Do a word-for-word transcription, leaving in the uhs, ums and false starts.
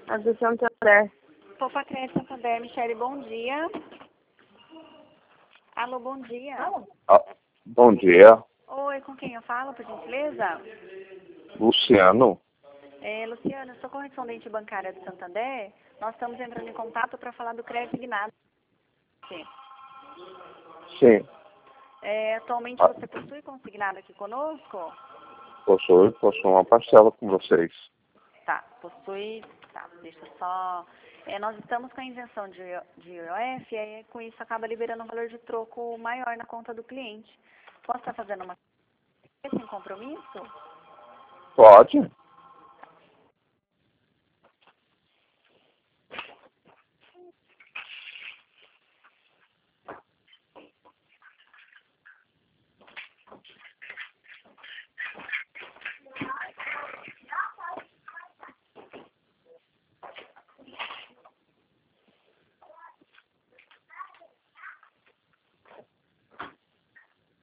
A do Santander. Poupa Crédito Santander, Michele, bom dia. Alô, bom dia. Ah, bom dia, Oi, com quem eu falo, por gentileza? Luciano. É, Luciana, eu sou correspondente bancária do Santander. Nós estamos entrando em contato para falar do crédito signado. Sim, É, atualmente Ah. você possui consignado aqui conosco? possui, possui uma parcela com vocês. Tá, possui. Tá, deixa eu só. É, nós estamos com a isenção de, de I O F e aí, com isso acaba liberando um valor de troco maior na conta do cliente. Posso estar fazendo uma sem compromisso? Pode?